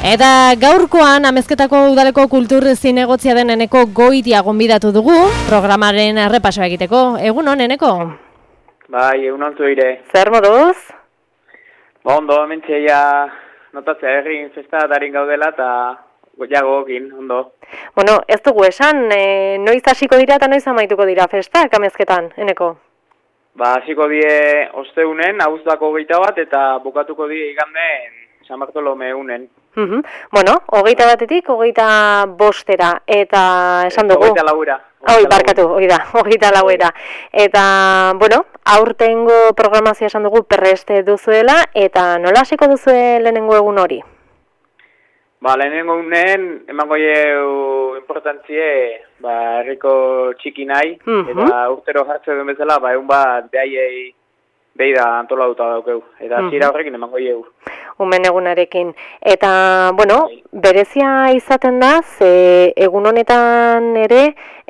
Eta gaurkoan Amezketako udaleko kultur zinegotzia den Eneko Goitia gonbidatu dugu programaren errepasoa egiteko. Egunon, Eneko? Bai, egunon zuire. Zer moduz? Ondo, hementxeia notatzea egin festa darin gaudela eta goiagokin, ondo. Bueno, ez dugu esan, noiz hasiko dira eta noiz amaituko dira festak Amezketan, Eneko? Hasiko die osteunen, abuztuako 21 eta bukatuko die iganden San Bartolome egunen. Bueno, 21-etik 25-era, eta esan dugu... 24-era. Barkatu, 24-era. Eta, bueno, aurtengo programazioa esan dugu perreste duzuela, eta nola hasiko duzue lehenengo egun hori? Lehenengo egunen, emango jau importantzie, herriko txiki nahi, eta urtero jartze duen bezala, egun bat behaiei beida antolatuta daukeu, eta zira horrekin emango jau. Umen egunarekin. Eta, bueno, berezia izaten da, ze egun honetan ere,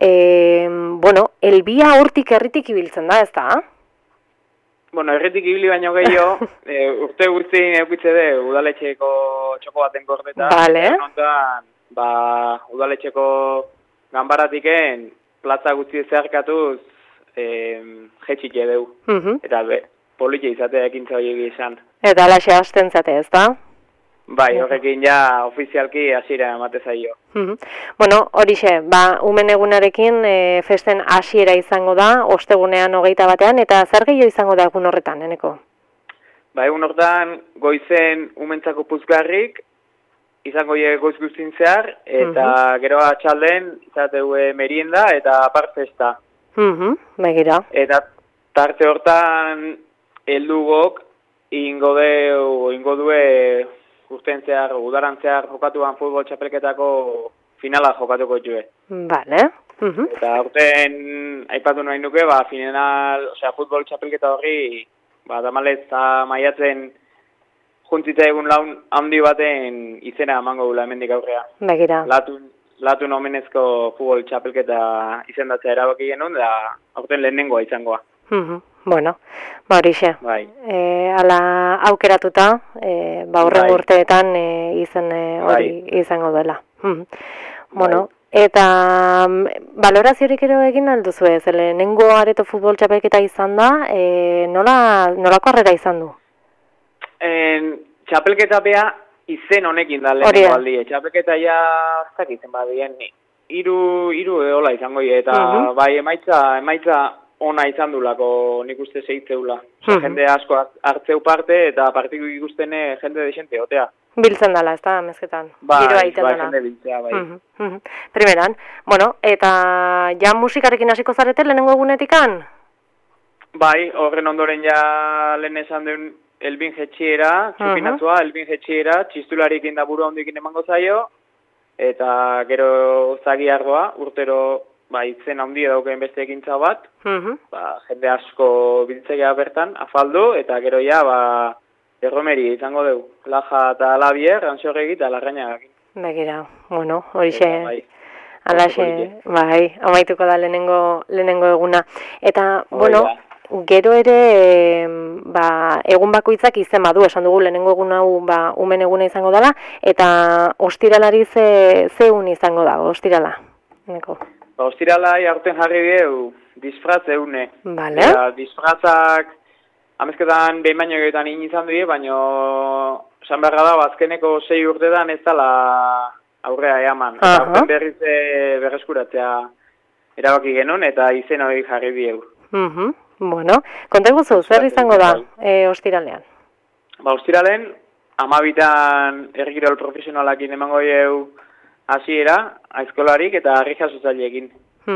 elbia hortik herritik ibiltzen da, ez da? Herritik ibili baino gehiago, urte guztien eukitze de udaletxeko txoko baten gordeta. Bale. Udaletxeko ganbaratiken plaza guzti zeharkatuz jetxik edeu. Eta politxe izatea ekintza horiek izan. Eta alaxe hasten zate, ez da? Bai, horrekin ja ofizialki hasiera emate zaio. Bueno, horixe, umen egunarekin festen hasiera izango da, ostegunean 21-ean, eta zer gehiago izango da egun horretan, Eneko? Egun horretan goizen umentzako puzgarrik, izango goiz guztin zehar, eta gero atxalden izateu merienda eta apart festa. Begira. Eta tarte hortan heldugok ingo due urten zehar, udaran zehar jokatuan futbol txapelketako finala jokatuko jue. Bale. Eta urten aipatu nahi nuke, futbol txapelketa horri, damalez maiatzen juntzita egun laun handi baten izena emango gula hemendik aurrea. Begira. Latun omenezko futbol txapelketa izendatzea erabaki genuen, da aurten lehenengoa izangoa. Bueno, horixe. Bai. Ala aukeratuta, horren urteetan izen hori izango dela. Bueno, eta baloraziorik ero egin alduzu ez, lehenengo areto futbol txapelketa izan da, nolako harrera izan du? Txapelketa bea izen honekin da lehenengo aldi. Txapelketa ja, zakitzen badien, iru eola izango eta bai emaitza ona izan dulako nik uste zeitzeula. Jende asko hartzeu parte eta partiku ikusten jende desente otea. Biltzen dela, ez da, Amezketan? Jende biltzea, bai. Primeran, bueno, eta ja musikarekin hasiko zarete lehenengo egunetikan? Bai, horren ondoren ja lehen esan duen Elbin Jetxiera, txupinatua, Elbin Jetxiera, txistularikin da buru handikin emango zaio, eta gero zagi ardoa, urtero itzen handia dauken beste ekintza bat, jende asko biltzea bertan, afaldu, eta gero ja, erromeri izango dugu, Laja eta Labier, Ranxorregi eta Larrañagakin. Begira, bueno, horixe, alaxe, amaituko da lehenengo eguna. Eta, bueno, gero ere, egun bakoitzak izen badu, esan dugu lehenengo egun hau umen eguna izango dela, eta ostiralari zeun izango da, ostirala, Eneko? Ostirala aurten jarri deu, disfraz eune. Bale. Disfrazak, Amezketan behin baino gehiagotan izan dira, baino esan beharra da, azkeneko 6 urtetan ez dela aurrea eaman. Eta aurten berriz berreskuratzea erabaki genuen, eta izen hori jarri dieu. Bueno, konta guzu, zer izango da ostiralean? Ostiralen, 12an ergirol profesionalakin emango dieu hasiera, aizkolarik eta harri jasotzaileekin.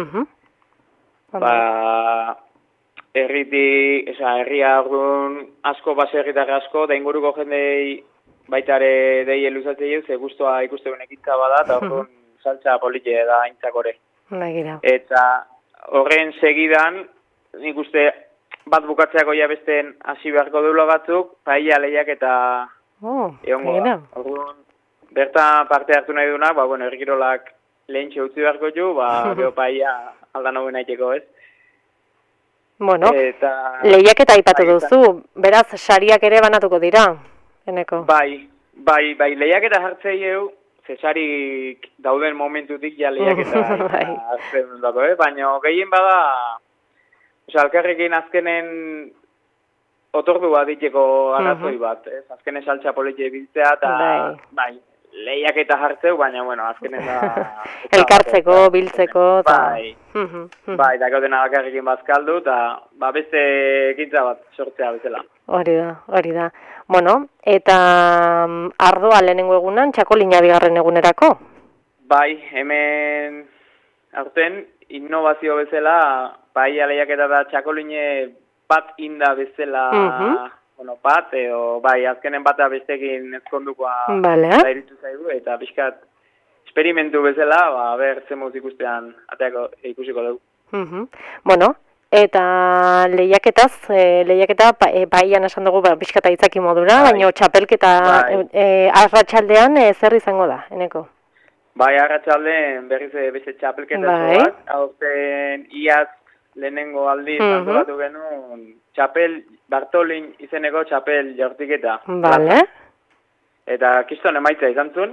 Herria orduan asko, baserritarra asko, da inguruko jendei baitare dei eluzatzei ze guztua ikusteun ekintza bada, eta orduan saltza politxe da aintzakore. Eta horren segidan, nik uste bat bukatzeako ja besten hasi beharko deula batzuk, paella lehiak eta egongo da. Orduan, bertan parte hartu nahi dunak, ergirolak lehentxe utzi beharko ju, gero paella aldan hau naiteko, ez? Bueno, lehiak eta aipatu duzu, beraz, sariak ere banatuko dira, Eneko? Bai, Bai, lehiaketa hartzei eu, zesarik dauden momentutik ja lehiaketa hartzen dako, baina gehien bada, alkarrekin azkenen otordu bat diteko arazoi bat, azkenen saltza politia biltzea, eta bai, lehiaketa hartzeu, baina, bueno, azkenen da... Elkartzeko, biltzeko, eta... Bai, da gaudena bakarrekin bazkaldu, eta beste ekintza bat sortzea bezala. Hori da. Bueno, eta ardoa lehenengo egunan, txakolina bigarren egunerako? Bai, hemen aurten innovazio bezala, bai lehiaketa da txakoline bat inda bezala, bat, edo bai, azkenen bata bestekin ezkondukoa iritu zaigu, eta pixkat esperimentu bezala, ber, zemuz ikustean, ateako ikusiko dugu. Bueno, eta lehiaketa baian esan dugu pixkata itzaki modura, baina txapelketa arratsaldean zer izango da, eneko? Bai, arratsaldean berriz beste txapelketa zoak, aurten iaz lehenengo aldiz antolatu genuen txapel, Bartolin izeneko txapel jaurtiketa. Bale. Eta kiston emaitza izan zuen,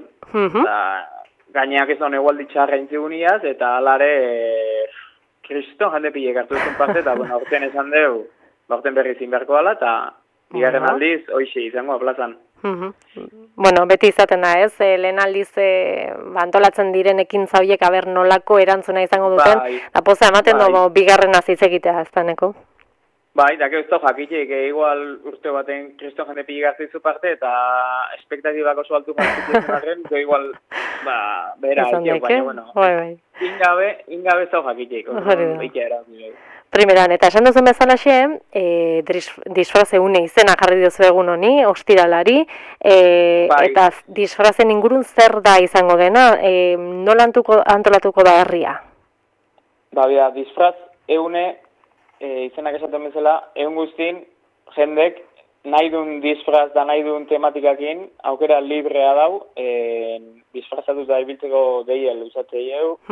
gaineak ez da egualdi txarra intziguniaz, eta alare kriston jende pilek hartu zen parte, eta aurten esan dugu, aurten berri zin beharko ala, eta bigarren aldiz, hoxe izango plazan. Bueno, beti izaten da ez, lehen aldiz antolatzen diren ekintza horiek aber nolako erantzuna izango duten, eta poza ematen dugu bigarren azitz egitea, ez da neko? Bai, da ez da jakitek, igual urte baten kriston jende pilek hartu izu parte, eta espektatibak oso altu jartzen arren, igual, bera, baina, bueno, ingabe ez da jakitek, Primeran, eta esan duzen bezalaxe, disfraze une izena jarri duzu egun honi, ostiralari, eta disfrazen ingurun zer da izango dena, nola antolatuko da herria? Bia, disfraz eune, izenak esaten bezala, egun guztin, jendek nahi duen disfraz da nahi duen tematikakin, aukera librea dau, disfrazatuz da ibiltzeko deia luzatzei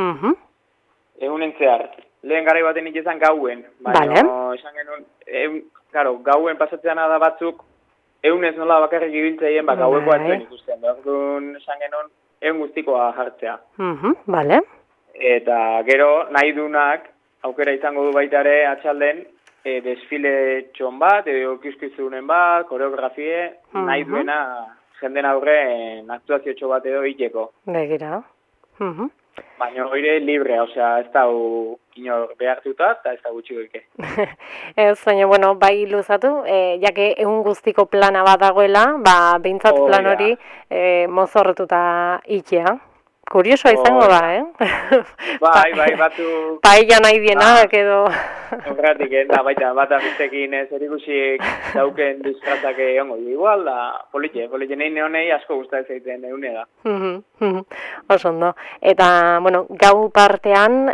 egunen zehar. Lehen garai baten ikizan gauen, baina esan genuen, gauen pasatzean da batzuk, egunez nola bakarrik ibiltzeien, gaueko atzuen ikusten, esan genuen, egun guztikoa jartzea. Eta gero, nahi dunak, aukera izango du baitare atxalden, desfile txon bat, edo kiskizunen bat, koreografie, nahi duena jenden aurren aktuazio txo bat edo iteko. Begira. Baina hori librea, osea, ez da inor behartuta, eta ez da gutxiko ike. Ez, baina, bueno, bai luzatu, jake egun guztiko plana bat dagoela, behintzat plan hori mozorretuta ikia. Kuriosoa izango da, Bai, batu... Paella nahi dienak edo... Horretik, baita, bat abiztekin zer ikusik dauken disfrazak ongo. Igual, politxe nahi neonei asko gustatzen zaiten eune da. Oso ondo. Eta, bueno, gau partean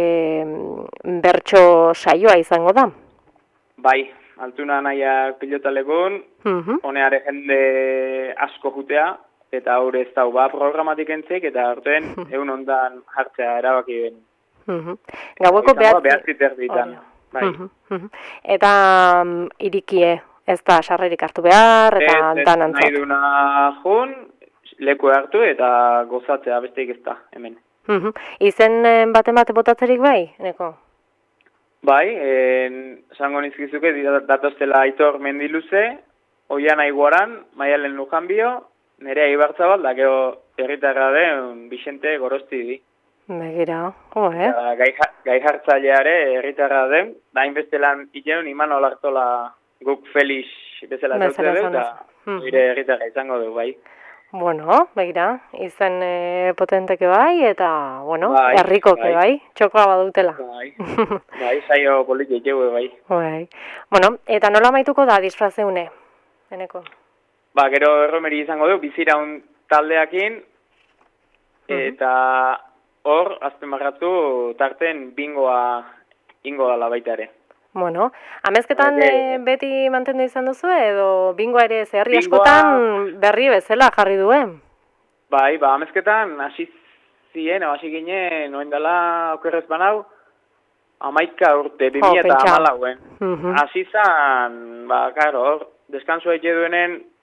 bertso saioa izango da? Bai, altuna nahiak pilotalekun, honeare jende asko jutea, eta hor ez dau programatik entzik, eta horten egun ondan hartzea erabaki ben. Gaueko behatzit erditan. Eta irikie, ez da sarrerik hartu behar, eta danantzat. Nahi duna jun, leku hartu eta gozatzea besteik ez da, hemen. Izen baten botatzerik bai, neko? Bai, zango nizkizuke, datoztela Aitor Mendiluze, Oiana Iguaran, Maialen Lujanbio, Nerea Ibarzabal, da gero herritarra den Vicente Gorosti di. Begira, Gai jartzaileare herritarra den, da inbestelan iteun iman olartola guk Felix bezala zautzen du, eta nire herritarra izango du, bai. Bueno, begira, izen potenteke bai, eta, bueno, herrikoke bai, txokoa badutela. Bai, saio politik egu, bai. Bueno, eta nola maituko da disfrazeune, eneko? Gero erromeri izango du, biziraun taldeakin, eta hor, azpimarratu, tarten bingoa ingo dala baita ere. Bueno, amezketan beti mantendu izan duzu, edo bingoa ere zeharri askotan berri bezala jarri duen? Bai, amezketan hasi ginen, noen dela okerrez banau, 11 urte, 2014. Hasi zan, karo, hor, deskansoa eke duenen,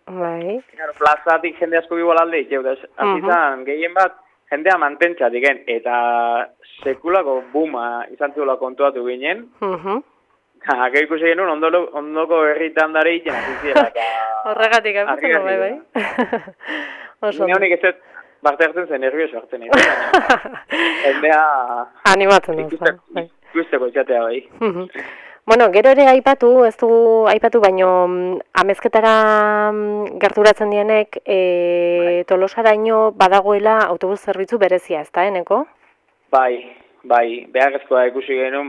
Bai. Plazatik jende asko igual alde itxeu, da, azizan, gehien bat, jendea mantentzatik, eta sekulako buma izan zuela kontuatu ginen, Gero ikusi genuen, ondoko herritan dara iten aziziela. Horregatik, aputzen bai. Nire honik ez ez, parte hartzen zen, nervioso hartzen. Hendea... Animatzen dut. Ikusteko izatea bai. Bueno, gero ere aipatu, ez dugu aipatu, baino amezketara gerturatzen dienek, Tolosaraino badagoela autobus zerbitzu berezia, ez da, eneko? Bai, beharrezkoa ikusi genuen,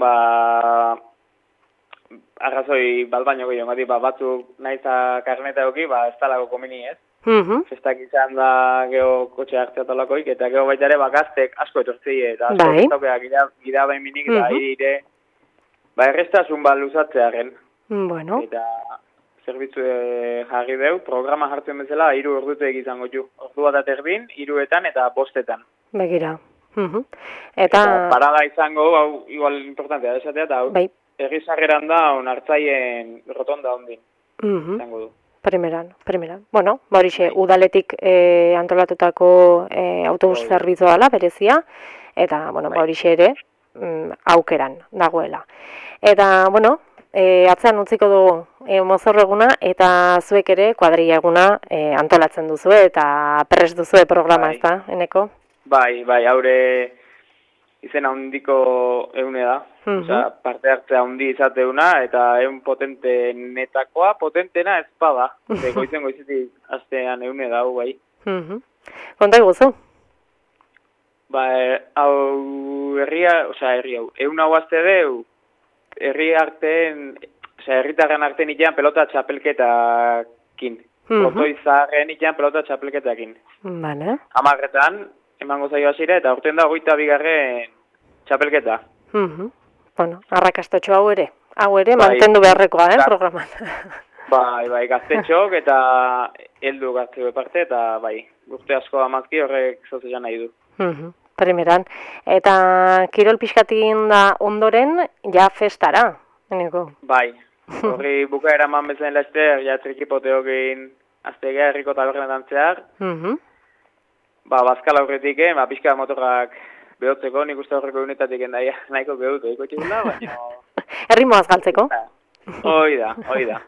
arrazoi bat baino gehiago, batzuk nahiza karneta eduki, ez talako komeni ez. Festak izan da geho kotxe hartzea talakoik, eta geho baita ere gaztek asko etortzei, eta asko estaukea gira bain minik, eta irire, errestasun luzatzearen. Bueno. Eta zerbitzu jarri deu, programa jartzen bezala, 3 ordutek izango ju. Ordu bat aterdin, 3etan eta 5etan. Begira. Eta parada izango, hau igual importantea da esatea, eta hau egizarreran da, onartzaien rotonda ondin. Izango du. Primeran. Bueno, horixe, udaletik antolatutako autobus zerbitzu dela, berezia, eta, bueno, horixe ere, aukeran dagoela. Eta, bueno, atzean utziko dugu mozorro eguna, eta zuek ere kuadrilla eguna antolatzen duzu, eta prest duzu programa, ez da, eneko? Bai, haure izena handiko eune da. Parte hartzea handi izateuna, eta egun potentenetakoa, potentena ez bada. Goizetik astean eune da, bai. Konta iguzu? Hau egun hau azte deu, herritarren artean itean pelota txapelketakin. Protoi zaharren itean pelota txapelketakin. Vale. 10etan, emango zaio hasira, eta urten da 22. Txapelketa. Bueno, arrakastotxo hau ere mantendu beharrekoa, programan. Bai, gaztetxok eta heldu gazteko parte, eta urte asko amazki horrek zauzean nahi du. Primeran. Eta kirol pixkatin da ondoren, ja festara, eneko? Bai, horri bukaera eman bezen laizter, ja trikipoteokin aztegea herriko tabernetan zehar. Bazkala horretik, pixka motorrak behotzeko, nik uste horreko unetatik endaia nahiko behutu, ikotxegula, baina... Errimoaz galtzeko? Hoi da.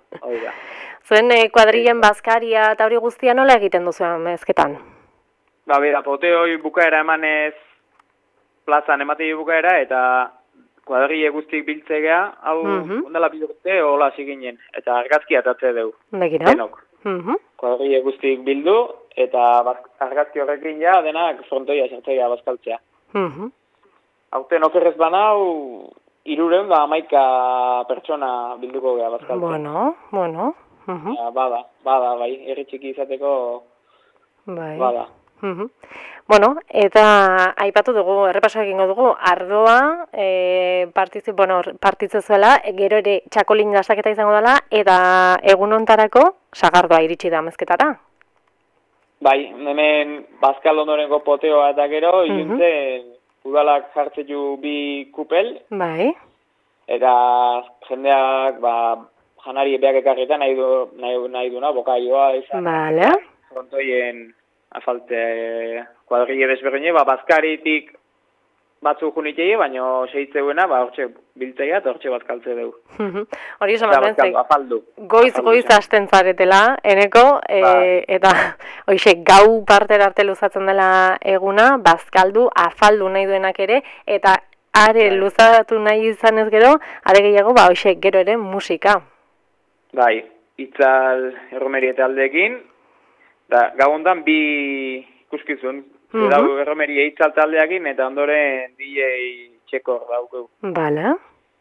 Zuen kuadrillen bazkaria eta hori guztia nola egiten duzuen mezketan? Poteoi bukaera emanez plazan ematei bukaera, eta kuadrille guztik biltzegea, hau ondala bidurte, hola ziginen, eta argazki atatze deu. Begira? Denok. Kuadrille guztik bildu, eta argazki horrekin ja, denak frontoia sartzea bazkaltzea. Hauten okerrez banau, 311 pertsona bilduko geha bazkaltzea. Bueno. Bada, erritxiki izateko, bada. Bueno, eta aipatu dugu, errepaso egingo dugu, ardoa partitzezuela, gero ere txakolin dastaketa izango dela, eta egun hontarako sagardoa iritsi da mezketara. Bai, hemen bazkal ondorengo poteoa eta gero, iluntzen udalak jartzetu 2 kupel. Bai. Eta jendeak, janari epeak ekarrita nahi duna, bokaioa izan. Bale. Frontoien afalte kuadrille desberdine, bazkaritik batzu junitei, baina sehitzeuena, hortxe biltzeia eta hortxe bazkaltze dugu. Hori esan bat goiz hasten zaretela, eneko, eta hoxe gau partera arte luzatzen dela eguna, bazkaldu, afaldu nahi duenak ere, eta are luzatu nahi izan ez gero, are gehiago, hoxe gero ere musika. Bai, itzal erromeri eta aldeekin, gau hondan 2 ikuskizun, Dau erromeria itzal taldeakin, eta ondoren DJ txekor daukeu. Bala.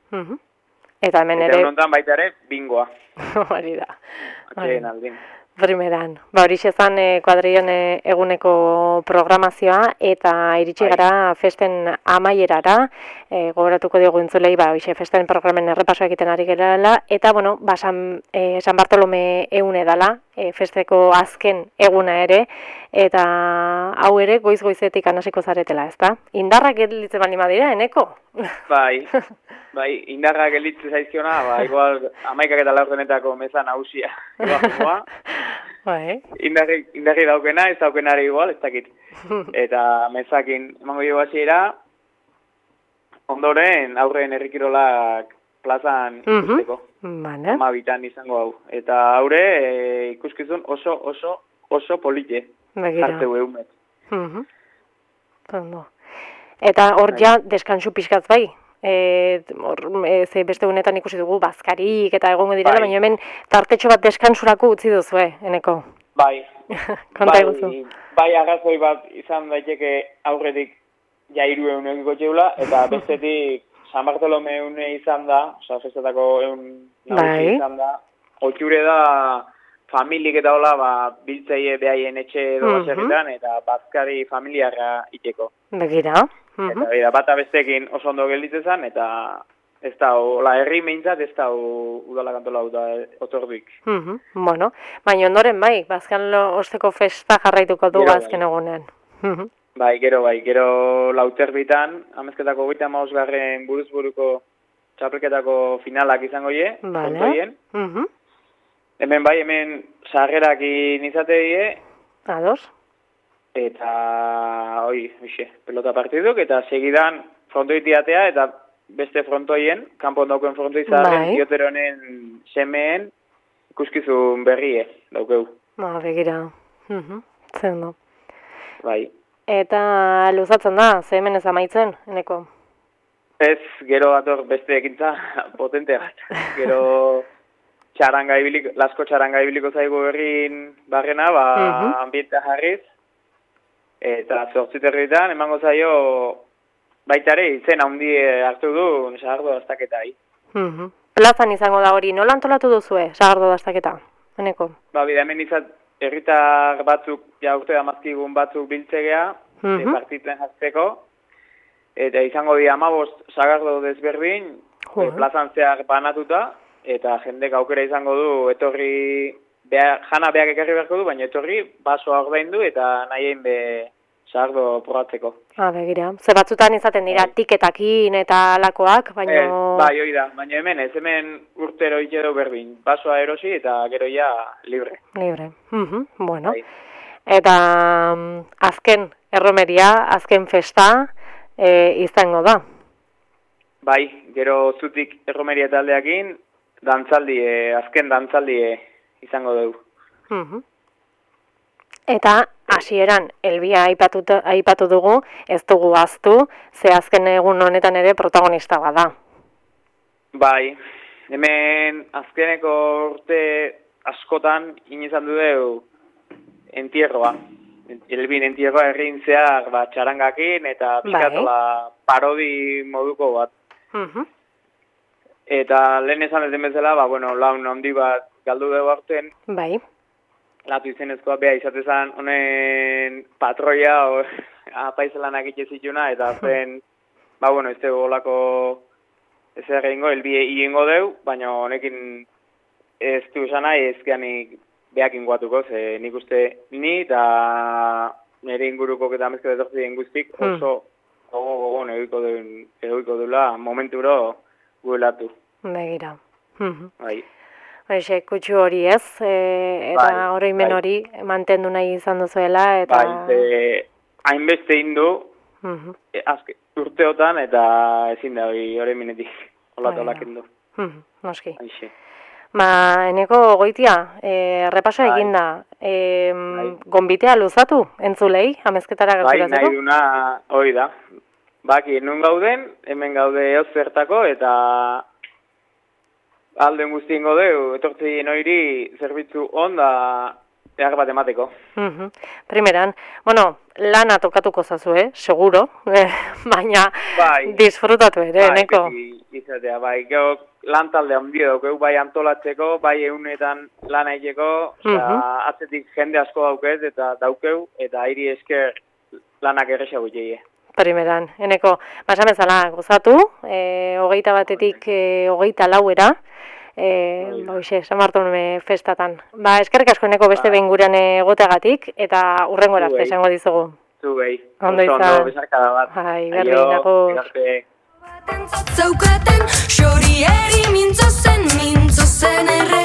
Eta hemen ere... Eta honontan baita ere, bingoa. Hori da. Atxeen aldin. Primeran. Horixe zan kuadrillen eguneko programazioa, eta iritsi gara festen amaierara, gogoratuko diogu entzulei, hoxe festen programen errepaso egiten ari gerala, eta, bueno, San Bartolome egune dala, festeko azken eguna ere, eta hau ere goiz-goizetik anasiko zaretela, ezta? Indarrak gelditzen bali madira, eneko? Bai, indarrak gelditzen zaizkiona, igual 11 eta 4 mezan hausia. Indarri daukena, ez daukenari igual, ez dakit. Eta mezakin emango jo hasiera, ondoren aurren herrikirolak plazan ikusteko. Amabitan izango hau. Eta aurre ikuskizun oso polite. Zarteu eumet. Eta hor ja deskansu pixkatz bai? Ze beste honetan ikusi dugu bazkarik eta egongo direla, baina hemen tartetxo bat deskansurako utzi duzu, Eneko? Bai, arrazoi bat izan daiteke aurretik ja 3 eguneko txeula, eta bestetik San Bartolome une izan da, oza, festetako nagusi izan da, otxure da familik eta hola, biltzeie behaien etxe doazeretan, eta bazkari familiarra iteko. Begira. Eta bata bestekin oso ondo gelditzen zen, eta ez da, herri meintzat ez da udala kantola da otorduik. Bueno, baina ondoren bai, bazkan osteko festa jarraituko du azken egunean. Gero lauterbitan, amezketako 35. buruzburuko txapelketako finalak izango kontoien. Hemen sarrerak inizate die. Ados. Eta, pelota partiduk, eta segidan frontoitiatea, eta beste frontoien, kanpon dauken frontoizaren, dioteronen semeen, ikuskizun berrie daukeu. Begira. Zendo. Bai. Eta luzatzen da, ze hemen ez amaitzen, Eneko? Ez, gero ator beste ekintza potente bat. Gero lasko txaranga ibiliko zaigu berrin barrena, ambientea jarriz. Eta 8 herritan emango zaio baitare izen handi hartu du Sagardo dastaketa. Plazan izango da hori, nola antolatu duzue Sagardo dastaketa, Eneko? Hemen herritar batzuk, urte damazkigun batzuk biltzegea, partitzen jartzeko, eta izango di 15 Sagardo desberdin, plazan zehar banatuta, eta jendek aukera izango du, etorri, jana beak ekarri beharko du, baina etorri basoa ordaindu eta nahien Sagardo probatzeko. Begira. Ze batzutan izaten dira tiketakin eta alakoak, baina... Bai, hori da. Baina hemen urtero ikedo berdin. Basoa erosi eta gero ja libre. Libre. Bueno. Eta azken erromeria, azken festa izango da. Bai, gero zutik erromeria taldeakin, azken dantzaldi izango dugu. Eta hasieran elbia aipatu dugu, ez dugu ahaztu, ze azken egun honetan ere protagonista bada. Bai, hemen azkeneko urte askotan inizan dugu entierroa. Elbin entierroa herrin zehar txarangakin eta pikatola parodi moduko bat. Eta lehen esan ez bezala, laun handi bat galdu dugu aurten. Bai. Latu izenezkoa beha izatezan honen patroia apaizelanak itxezituna, eta zen, ez dugu olako ez egingo, elbie hiengo deu, baina honekin ez du esan nahi ezkeanik behak ingoatuko, ze nik uste ni eta nire inguruko eta amezko detortzien guztik oso gogon egoiko dula momenturo guelatu. Begira. Bai. Hoxe, kutsu hori ez, eta oroimen hori mantendu nahi izan duzuela, eta... hainbeste indu, urteotan, eta ezin da oroimenetik, olak indu. Noski. Eneko goitia, repaso egin da, gonbitea luzatu, entzulei, amezketara gerturatzeko? Nahi duna, hori da. Baki, nun gauden, hemen gaude zertako, eta... alden guztien godeu, etortzi noiri zerbitzu onda behar bat emateko. Primeran, lana tokatuko zazu, seguro, baina disfrutatu ere, Eneko. Izatea, gero lan talde handi daukeu, bai antolatzeko, bai egunetan lan egiteko, atzetik jende asko daukeu, eta airi esker lanak erresa gutxeie. Primeran, Eneko, basamezala gozatu, 21-tik 24-era, San Bartolome festatan. Eskerrik asko, Eneko, beste behin gurean egoteagatik, eta hurrengo arte esango dizugu. Zu behi. Ondo izan. Besarkada bat. Berdin, agur. Zaukaten, xori eri mintzozen erre.